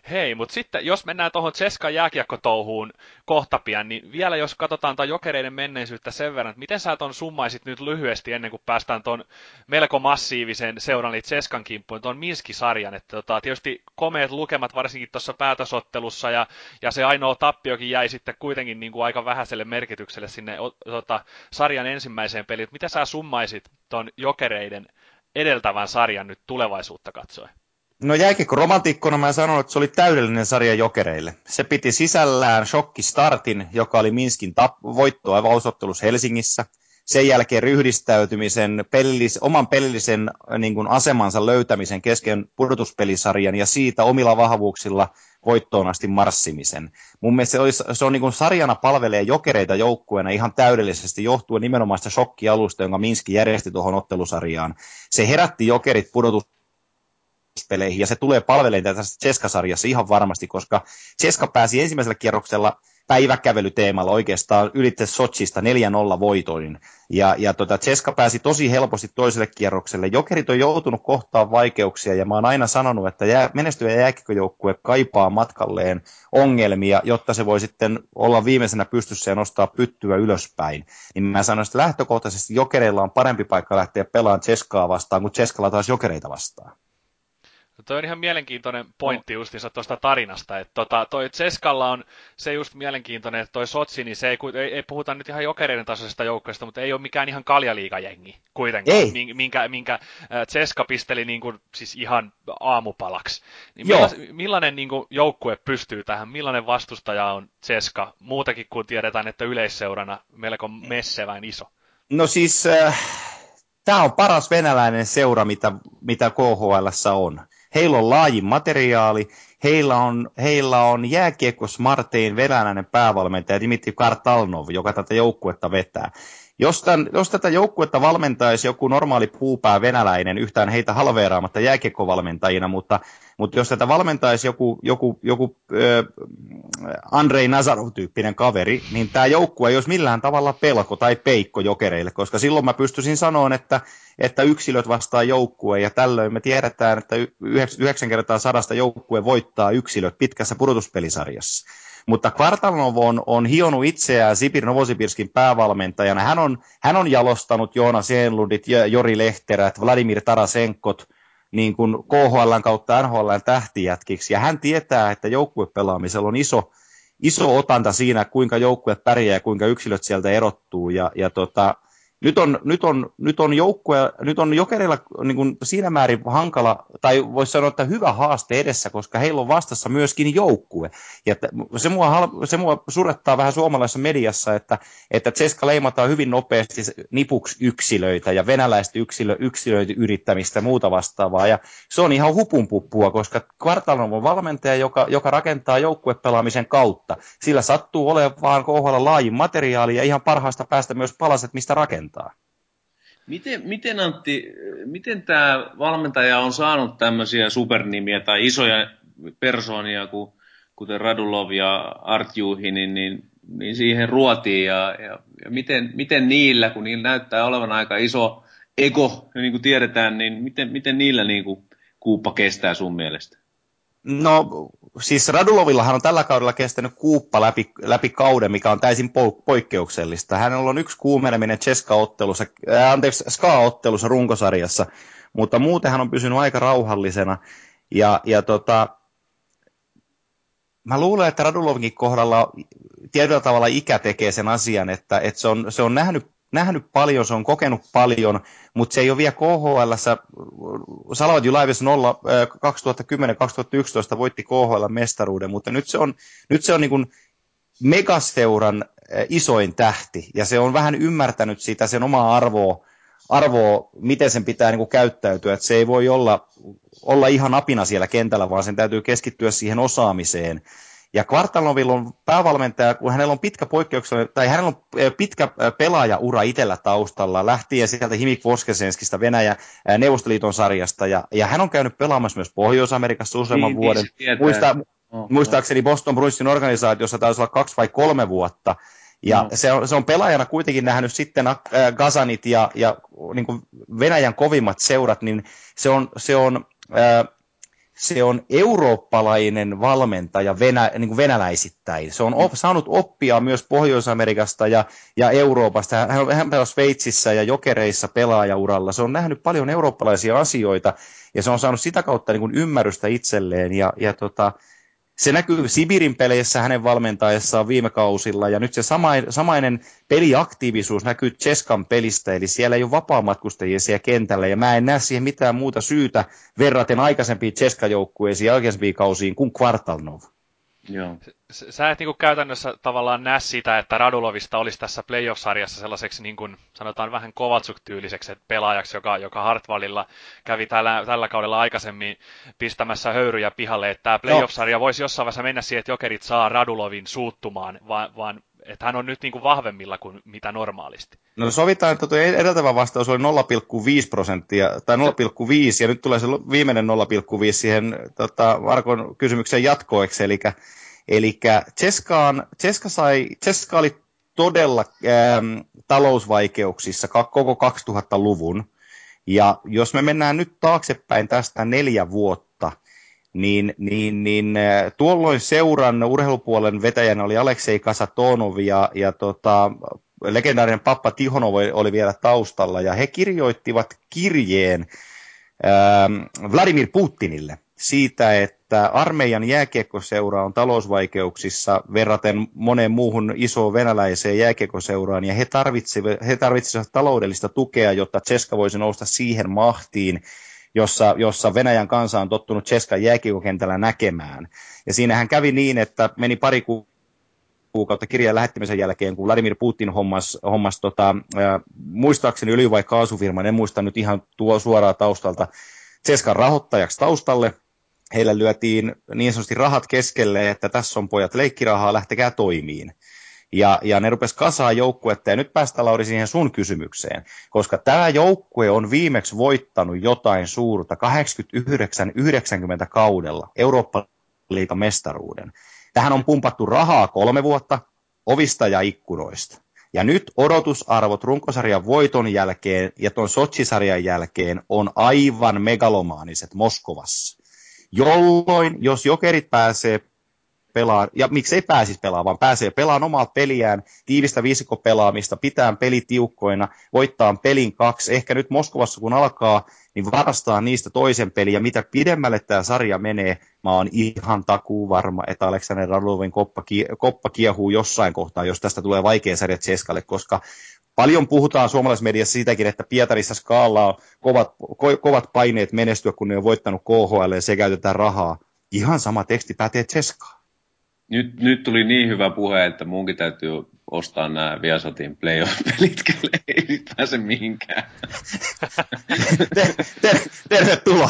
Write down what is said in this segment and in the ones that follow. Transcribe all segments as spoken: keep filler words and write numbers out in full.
Hei, mutta sitten jos mennään tuohon Ceskan jääkiekkotouhuun kohta pian, niin vielä jos katsotaan tuon Jokereiden menneisyyttä sen verran, että miten sä ton summaisit nyt lyhyesti ennen kuin päästään tuon melko massiivisen seuran, eli Ceskan kimppuun, tuon Minski-sarjan, että tota, tietysti komeat lukemat varsinkin tuossa päätösottelussa, ja, ja se ainoa tappiokin jäi sitten kuitenkin niin kuin aika vähäiselle merkitykselle sinne o, tota, sarjan ensimmäiseen peliin. Mitä sä summaisit tuon Jokereiden edeltävän sarjan nyt tulevaisuutta katsoen? No jääkiekko-romantiikkona mä sanon, että se oli täydellinen sarja Jokereille. Se piti sisällään shokkistartin, joka oli Minskin tap- voitto avausottelussa Helsingissä. Sen jälkeen ryhdistäytymisen, pelillis- oman pelillisen niin kuin asemansa löytämisen kesken pudotuspelisarjan ja siitä omilla vahvuuksilla voittoon asti marssimisen. Mun mielestä se, olisi, se on niin kuin sarjana palvelee Jokereita joukkueena ihan täydellisesti johtuen nimenomaan sitä shokkialusta, jonka Minski järjesti tuohon ottelusarjaan. Se herätti Jokerit pudotus peleihin, ja se tulee palvelemaan tässä Ceska-sarjassa ihan varmasti, koska Ceska pääsi ensimmäisellä kierroksella päiväkävelyteemalla oikeastaan ylitse Sochista neljä nolla voitoin, ja, ja tota, Ceska pääsi tosi helposti toiselle kierrokselle. Jokerit on joutunut kohtaan vaikeuksia, ja mä oon aina sanonut, että jää, menestyvä jääkiekkojoukkue kaipaa matkalleen ongelmia, jotta se voi sitten olla viimeisenä pystyssä ja nostaa pyttyä ylöspäin. Niin mä sanon, että lähtökohtaisesti Jokereilla on parempi paikka lähteä pelaamaan Ceskaa vastaan, kuin Ceskalla taas Jokereita vastaan. No toi on ihan mielenkiintoinen pointti justiinsa tuosta tarinasta, että tota, toi Ceskalla on se just mielenkiintoinen, että toi Sotsi, niin se ei, ei, ei puhuta nyt ihan Jokereiden tasoisesta joukkueesta, mutta ei ole mikään ihan kaljaliigajengi kuitenkaan, Ei. minkä, minkä Ceska pisteli niin kuin, siis ihan aamupalaksi. Niin millas, millainen niin kuin, joukkue pystyy tähän, millainen vastustaja on Ceska, muutakin kuin tiedetään, että yleisseurana melko messevän iso? No siis, äh, tämä on paras venäläinen seura, mitä, mitä K H L:ssä on. Heillä on laajin materiaali, heillä on, heillä on jääkiekko Smartein venäläinen päävalmentaja Dmitri Kartalnov, joka tätä joukkuetta vetää. Jos, tämän, jos tätä joukkuetta valmentaisi joku normaali puupää venäläinen, yhtään heitä halveeraamatta jääkiekkovalmentajina, mutta, mutta jos tätä valmentaisi joku, joku, joku äh, Andrei Nazarov-tyyppinen kaveri, niin tämä joukkue ei olisi millään tavalla pelko tai peikko Jokereille, koska silloin mä pystyisin sanomaan, että, että yksilöt vastaa joukkue, ja tällöin me tiedetään, että yhdeksän kertaa sadasta joukkue voittaa yksilöt pitkässä pudotuspelisarjassa. Mutta Kvartalnov on, on hionut itseään Sibir Novosibirskin päävalmentajana. Hän on, hän on jalostanut Joonas Enlundit, Jori Lehterät, Vladimir Tarasenkot niin kuin K H L:n kautta N H L:n tähtijätkiksi. Ja hän tietää, että joukkuepelaamisella on iso, iso otanta siinä, kuinka joukkue pärjää ja kuinka yksilöt sieltä erottuu. Ja, ja tota, nyt on, nyt on, nyt on joukkue, nyt on Jokerilla niin kuin siinä määrin hankala, tai voisi sanoa, että hyvä haaste edessä, koska heillä on vastassa myöskin joukkue. Ja se mua, se mua surettaa vähän suomalaisessa mediassa, että, että Ceska leimataan hyvin nopeasti nipuksi yksilöitä ja venäläistä yksilö, yksilöitä yrittämistä ja muuta vastaavaa. Ja se on ihan hupunpuppua, koska Kvartalnov on valmentaja, joka, joka rakentaa joukkuepelaamisen kautta. Sillä sattuu olemaan vaan K H L laajin materiaali ja ihan parhaasta päästä myös palaset, mistä rakentaa. Miten, miten Antti, miten tämä valmentaja on saanut tämmöisiä supernimiä tai isoja persoonia, kuten Radulov ja Artjuhi, niin, niin, niin siihen ruotiin, ja, ja, ja miten, miten niillä, kun niillä näyttää olevan aika iso ego, niin kuin tiedetään, niin miten, miten niillä niin kuin kuuppa kestää sun mielestä? No siis Radulovillahan on tällä kaudella kestänyt kuuppa läpi, läpi kauden, mikä on täysin po- poikkeuksellista. Hänellä on yksi kuumeneminen Ceska-ottelussa, äh, anteeksi, Ska-ottelussa runkosarjassa, mutta muuten hän on pysynyt aika rauhallisena. Ja, ja tota, mä luulen, että Radulovinkin kohdalla tietyllä tavalla ikä tekee sen asian, että, että se on, se on nähnyt nähnyt paljon, se on kokenut paljon, mutta se ei ole vielä K H L:ssä. Salvat Julajevic nolla kaksituhattakymmenen kaksituhattayksitoista voitti K H L-mestaruuden, mutta nyt se on, nyt se on niin kuin megaseuran isoin tähti, ja se on vähän ymmärtänyt sitä sen omaa arvoa, arvoa miten sen pitää niin kuin käyttäytyä, että se ei voi olla, olla ihan apina siellä kentällä, vaan sen täytyy keskittyä siihen osaamiseen. Ja Kvartalnovilla on päävalmentaja, kun hänellä on pitkä poikkeuksellinen, tai hänellä on pitkä pelaajaura itsellä taustalla, lähtien sieltä Himik Voskesenskista Venäjä Neuvostoliiton sarjasta, ja, ja hän on käynyt pelaamassa myös Pohjois-Amerikassa useamman niin, vuoden. Muista, oh, muistaakseni Boston Bruinsin organisaatiossa taisi olla kaksi vai kolme vuotta, ja no. se, on, se on pelaajana kuitenkin nähnyt sitten äh, Gazanit ja, ja niin kuin Venäjän kovimmat seurat, niin se on, se on äh, se on eurooppalainen valmentaja venä, niin kuin venäläisittäin. Se on op, saanut oppia myös Pohjois-Amerikasta ja, ja Euroopasta. Hän, hän pelasi Sveitsissä ja Jokereissa pelaajauralla. Se on nähnyt paljon eurooppalaisia asioita ja se on saanut sitä kautta niin kuin ymmärrystä itselleen. Ja, ja tota, se näkyy Sibirin peleissä hänen valmentaessaan viime kausilla, ja nyt se sama, samainen peliaktiivisuus näkyy Ceskan pelistä, eli siellä ei ole vapaamatkustajia siellä kentällä, ja mä en näe siihen mitään muuta syytä verraten aikaisempiin Ceska-joukkueisiin ja aikaisempiin kausiin kuin Kvartalnov. Joo. Sä et niin kuin käytännössä tavallaan näe sitä, että Radulovista olisi tässä playoff-sarjassa sellaiseksi niin kuin, sanotaan vähän Kovatsuk-tyyliseksi pelaajaksi, joka, joka Hartwallilla kävi tällä, tällä kaudella aikaisemmin pistämässä höyryjä pihalle, että tämä playoff-sarja voisi jossain vaiheessa mennä siihen, että Jokerit saa Radulovin suuttumaan, vaan, vaan että hän on nyt niin kuin vahvemmilla kuin mitä normaalisti. No sovitaan, että tuo edeltävä vastaus oli nolla pilkku viisi prosenttia, tai nolla pilkku viisi, ja nyt tulee se viimeinen nolla pilkku viisi siihen tota, Markon kysymyksen jatkoeksi, eli Eli Ceskaan, Ceska, sai, Ceska oli todella ähm, talousvaikeuksissa koko kaksituhattaluvun, ja jos me mennään nyt taaksepäin tästä neljä vuotta, niin, niin, niin äh, tuolloin seuran urheilupuolen vetäjänä oli Aleksei Kasatonov, ja, ja tota, legendaarinen Pappa Tihonov oli vielä taustalla, ja he kirjoittivat kirjeen äh, Vladimir Putinille siitä, että armeijan jääkiekkoseura on talousvaikeuksissa verraten moneen muuhun isoon venäläiseen jääkiekkoseuraan, ja he tarvitsivat, he tarvitsivat taloudellista tukea, jotta Ceska voisi nousta siihen mahtiin, jossa, jossa Venäjän kansa on tottunut Ceskan jääkiekkokentällä näkemään. Ja siinähän kävi niin, että meni pari kuukautta kirjan lähettämisen jälkeen, kun Vladimir Putin hommas, hommas tota, äh, muistaakseni öljy- vai kaasufirman, en muista nyt ihan tuo suoraa taustalta, Ceskan rahoittajaksi taustalle. Heillä lyötiin niin sanotusti rahat keskelle, että tässä on pojat leikkirahaa, lähtekää toimiin. Ja, ja ne rupesi kasaa joukkuetta, ja nyt päästään Lauri siihen sun kysymykseen, koska tämä joukkue on viimeksi voittanut jotain suurta kahdeksankymmentäyhdeksän yhdeksänkymmentä kaudella Eurooppa-liigan mestaruuden. Tähän on pumpattu rahaa kolme vuotta ovista ja ikkunoista. Ja nyt odotusarvot runkosarjan voiton jälkeen ja tuon Sochi-sarjan jälkeen on aivan megalomaaniset Moskovassa. Jolloin, jos Jokerit pääsee pelaamaan, ja miksei pääsisi pelaamaan, vaan pääsee pelaamaan omaa peliään, tiivistä viisikko-pelaamista, pitää peli tiukkoina, voittaa pelin kaksi, ehkä nyt Moskovassa kun alkaa, niin varastaa niistä toisen pelin, ja mitä pidemmälle tämä sarja menee, mä oon ihan takuu varma, että Aleksander Radulovin koppa, koppa kiehuu jossain kohtaa, jos tästä tulee vaikea sarja Ceskalle, koska paljon puhutaan suomalaisessa mediassa siitäkin, että Pietarissa Skaalla on kovat, ko, kovat paineet menestyä, kun ne on voittanut K H L ja se käytetään rahaa. Ihan sama teksti pätee Ceskaan. Nyt, nyt tuli niin hyvä puhe, että munkin täytyy ostaa nämä Viasatin playoff-pelit, kyllä ei pääse mihinkään. ter, ter, tervetuloa.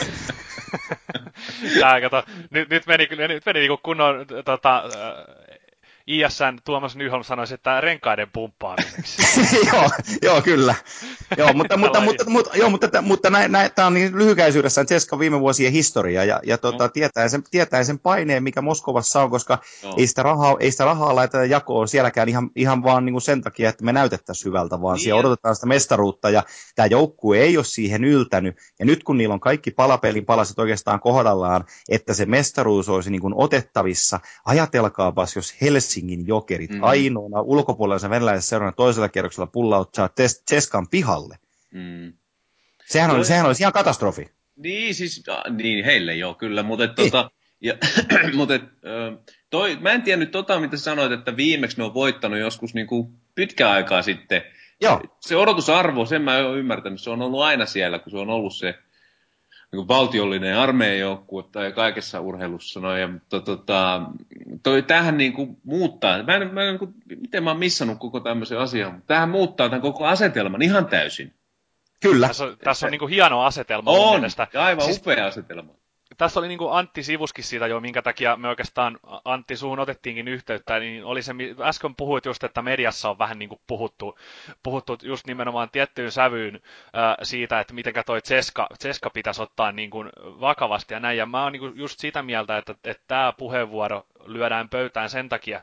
Tää, kato, nyt, nyt meni, nyt meni niin kunnon tota, I S N Tuomas Nyholm sanoisi, että renkaiden pumppaamiseksi. joo, joo, kyllä. Joo, mutta, mutta, mutta, mutta, joo, mutta, mutta näin, näin, tämä on niin lyhykäisyydessään Ceskan viime vuosien historia, ja, ja tota, no. tietää, sen, tietää sen paineen, mikä Moskovassa on, koska no. ei, sitä rahaa, ei sitä rahaa laiteta jakoon sielläkään ihan, ihan vaan niin kuin sen takia, että me näytettäisiin hyvältä, vaan niin. Siellä odotetaan sitä mestaruutta, ja tämä joukkue ei ole siihen yltänyt, ja nyt kun niillä on kaikki palapelin palaset oikeastaan kohdallaan, että se mestaruus olisi niin kuin otettavissa, ajatelkaapas, jos Helsingin Jokerit mm. ainoana ulkopuolella venäläisen seurana toisella kierroksella pullauttaa Ceskan pihalle. Mm. Sehän, oli, sehän olisi ihan katastrofi. Niin, siis, niin heille joo, kyllä, mutta et, tota, ja, mutta et, toi, mä en tiennyt tota, mitä sanoit, että viimeksi ne on voittanut joskus niin kuin pitkän aikaa sitten. Joo. Se odotusarvo, sen mä oon ymmärtänyt, se on ollut aina siellä, kun se on ollut se niin valtiollinen armeijajoukkue tai kaikessa urheilussa. No, ja, to, tota, toi, tämähän niin kuin muuttaa, mä en, mä en, miten mä oon missannut koko tämmöisen asian, mutta tämähän muuttaa tämän koko asetelman ihan täysin. Kyllä. Tässä on, tässä on niin kuin hieno asetelma. On, aivan siis, upea asetelma. Tässä oli niin kuin Antti sivuskin siitä jo, minkä takia me oikeastaan, Antti, suhun otettiinkin yhteyttä, niin oli se, äsken puhuit just, että mediassa on vähän niin kuin puhuttu, puhuttu just nimenomaan tiettyyn sävyyn äh, siitä, että mitenkä toi Ceska, Ceska pitäisi ottaa niin kuin vakavasti ja näin, ja mä oon niin kuin just sitä mieltä, että, että tämä puheenvuoro lyödään pöytään sen takia,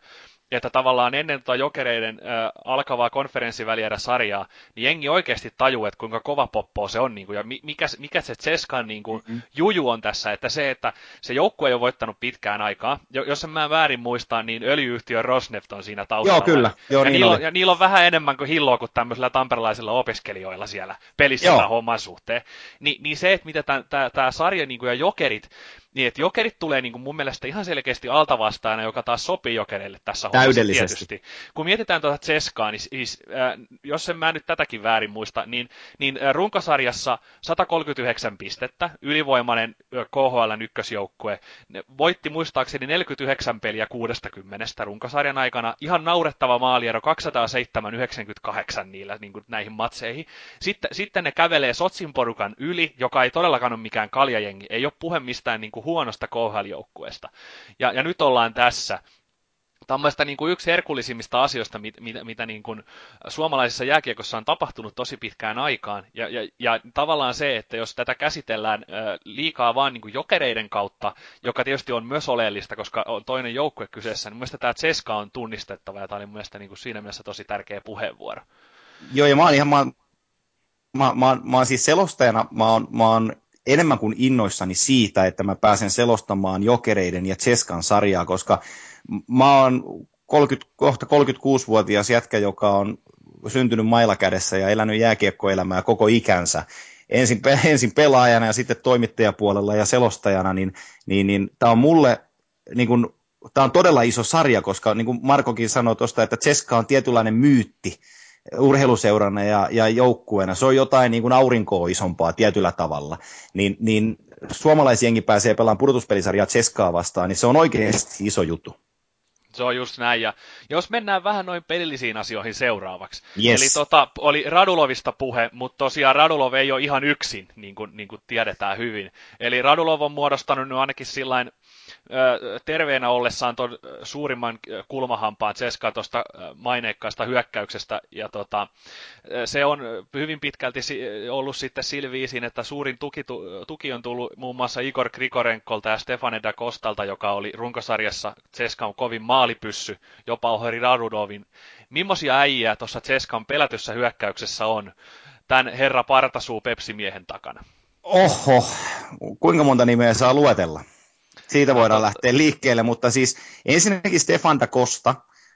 että tavallaan ennen tuota Jokereiden äh, alkavaa konferenssivälierä-sarjaa, niin jengi oikeasti tajuu, että kuinka kova poppo se on, niin kuin, ja mikä, mikä se Tseskan niin kuin, mm-hmm. juju on tässä, että se, että se joukkue ei ole voittanut pitkään aikaa, jos en mä väärin muista, niin öljyyhtiö Rosneft on siinä taustalla. Joo, kyllä. Joo, ja, niin niillä on, ja niillä on vähän enemmän kuin hilloa kuin tämmöisillä tamperelaisilla opiskelijoilla siellä pelissä tämän homman suhteen. Ni, niin se, että mitä tämä sarja niin kuin, ja Jokerit, niin, että Jokerit tulee niin kuin mun mielestä ihan selkeästi altavastaajana, joka taas sopii Jokereille tässä hommassa tietysti. Kun mietitään tuota Tseskaa, niin siis, äh, jos en mä nyt tätäkin väärin muista, niin, niin äh, runkosarjassa sata kolmekymmentäyhdeksän pistettä, ylivoimainen äh, K H L:n ykkösjoukkue, ne voitti muistaakseni neljäkymmentäyhdeksän peliä kuudestakymmenestä runkosarjan aikana, ihan naurettava maaliero, kaksisataaseitsemän yhdeksänkymmentäkahdeksan niillä niin kuin näihin matseihin. Sitten, sitten ne kävelee Sotsin porukan yli, joka ei todellakaan ole mikään kaljajengi, ei ole puhe mistään niin kuin huonosta K H L-joukkueesta. Ja, ja nyt ollaan tässä. Tämä on niin kuin yksi herkullisimmista asioista, mit, mit, mitä niin kuin suomalaisessa jääkiekossa on tapahtunut tosi pitkään aikaan. Ja, ja, ja tavallaan se, että jos tätä käsitellään äh, liikaa vaan niin kuin Jokereiden kautta, joka tietysti on myös oleellista, koska on toinen joukkue kyseessä, niin mielestäni tämä Tseska on tunnistettava, ja tämä oli mielestäni niin kuin siinä mielessä tosi tärkeä puheenvuoro. Joo, ja mä oon ihan, mä, mä, mä, mä oon siis selostajana, mä oon, mä oon enemmän kuin innoissani siitä, että mä pääsen selostamaan Jokereiden ja Tseskan sarjaa, koska mä oon kolmekymmentä, kohta kolmekymmentäkuusivuotias jätkä, joka on syntynyt mailakädessä ja elänyt jääkiekkoelämää koko ikänsä. Ensin, ensin pelaajana ja sitten toimittajapuolella ja selostajana, niin, niin, niin tämä on mulle niin kun, tää on todella iso sarja, koska niin kuin Markokin sanoi tuosta, että Tseska on tietynlainen myytti urheiluseurana ja, ja joukkueena. Se on jotain niin kuin aurinkoa isompaa tietyllä tavalla. Niin, niin suomalaisjengi pääsee pelaamaan pudotuspelisarjaa Tseskaa vastaan, niin se on oikeasti iso juttu. Se on just näin, ja jos mennään vähän noin pelillisiin asioihin seuraavaksi. Yes. Eli tota, oli Radulovista puhe, mutta tosiaan Radulov ei ole ihan yksin, niin kuin, niin kuin tiedetään hyvin. Eli Radulov on muodostanut nyt ainakin sillain ö, terveenä ollessaan ton suurimman kulmahampaan Tseskaa tuosta maineikkaasta hyökkäyksestä, ja tota, se on hyvin pitkälti ollut sitten sillä viisin, että suurin tuki, tuki on tullut muun muassa Igor Grigorenkolta ja Stefan Da Costalta, joka oli runkosarjassa Tseskan kovin maalipyssy, jopa oheri Radudovin. Mimmosia äijää tuossa Tseskan pelätyssä hyökkäyksessä on tämän herra partasuu Pepsi-miehen takana? Oho, kuinka monta nimeä saa luetella? Siitä voidaan lähteä liikkeelle, mutta siis ensinnäkin Stefan Da Costa,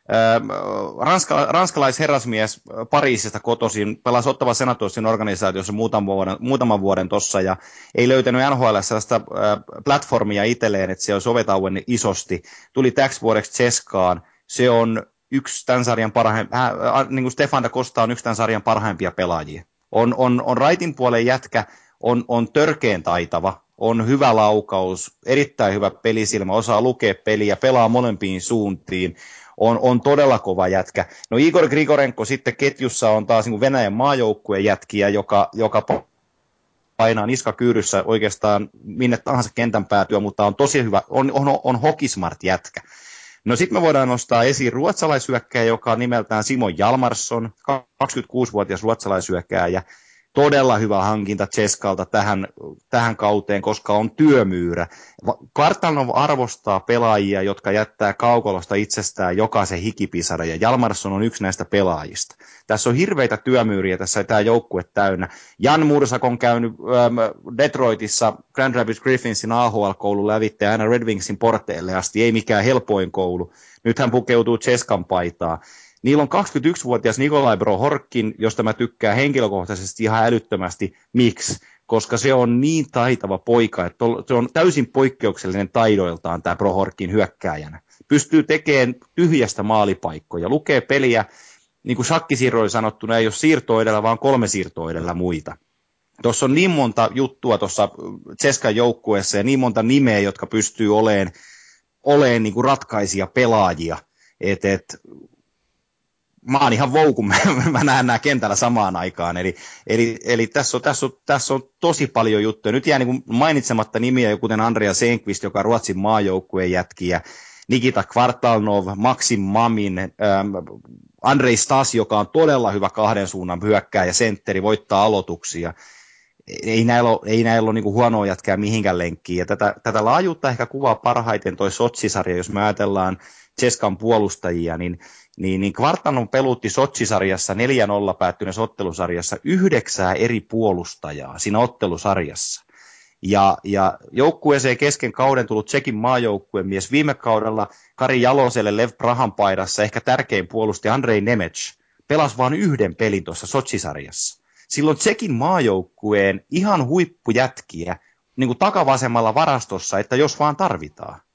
ranska, ranskalaisherrasmies Pariisista kotoisin, pelasi Ottawa Senatorsin organisaatiossa muutaman vuoden, muutaman vuoden tossa ja ei löytänyt N H L sellaista platformia itselleen, että se olisi ovetauenne isosti. Tuli täksi vuodeksi Tseskaan, se on yksi tämän sarjan parhaimpia, äh, niin kuin Stefan Da Costa on yksi tämän sarjan parhaimpia pelaajia. On, on, on raitin puolen jätkä, on, on törkeen taitava, on hyvä laukaus, erittäin hyvä pelisilmä, osaa lukea peliä, pelaa molempiin suuntiin. On, on todella kova jätkä. No Igor Grigorenko sitten ketjussa on taas niin kuin Venäjän maajoukkueen jätkiä, joka, joka painaa niskakyyryssä oikeastaan minne tahansa kentän päätyä, mutta on tosi hyvä, on, on, on hokismart jätkä. No sitten me voidaan nostaa esiin ruotsalaishyökkääjä, joka on nimeltään Simon Jalmarsson, kaksikymmentäkuusivuotias ruotsalaishyökkääjä. Todella hyvä hankinta Tseskalta tähän, tähän kauteen, koska on työmyyrä. Kvartalnov arvostaa pelaajia, jotka jättää kaukolosta itsestään jokaisen hikipisara, ja Jalmarsson on yksi näistä pelaajista. Tässä on hirveitä työmyyriä, tässä tämä joukkue täynnä. Jan Mursak on käynyt ähm, Detroitissa Grand Rapids Griffinsin A H L-koulun lävitse aina Red Wingsin porteille asti, ei mikään helpoin koulu. Nyt hän pukeutuu Tseskan paitaa. Niillä on kaksikymmentäyksivuotias Nikolai Brohorkin, josta mä tykkään henkilökohtaisesti ihan älyttömästi. Miksi? Koska se on niin taitava poika, että se on täysin poikkeuksellinen taidoiltaan tämä Brohorkin hyökkääjänä. Pystyy tekemään tyhjästä maalipaikkoja, lukee peliä, niin kuin shakkisiirroilla sanottuna, ei ole siirtoa edellä, vaan kolme siirtoa edellä muita. Tuossa on niin monta juttua tuossa Tseskan joukkueessa ja niin monta nimeä, jotka pystyy olemaan, olemaan niin kuin ratkaisia pelaajia, että et, mä oon ihan vou, kun mä, mä näen nämä kentällä samaan aikaan. Eli, eli, eli tässä, on, tässä, on, tässä on tosi paljon juttuja. Nyt jää niin mainitsematta nimiä, kuten Andrea Senqvist, joka on Ruotsin maajoukkueen jätkiä, Nikita Kvartalnov, Maxim Mamin, ähm, Andrei Stas, joka on todella hyvä kahden suunnan hyökkääjä, sentteri, voittaa aloituksia. ei näillä ole, ei näillä ole niin kuin huonoa jätkää mihinkään lenkkiin. Ja tätä, tätä laajuutta ehkä kuvaa parhaiten toi Sotsisarja, jos me ajatellaan Ceskan puolustajia, niin, niin, niin Kvartanon pelutti Sotsisarjassa neljä nolla päättyneessä ottelusarjassa yhdeksää eri puolustajaa siinä ottelusarjassa. Ja, ja joukkueeseen kesken kauden tullut Tsekin maajoukkueen mies viime kaudella Kari Jaloselle Lev Prahan paidassa ehkä tärkein puolustaja Andrei Nemec pelasi vain yhden pelin tuossa Sotsisarjassa. Silloin Tsekin maajoukkueen ihan huippujätkiä niin kuin takavasemmalla varastossa, että jos vaan tarvitaan.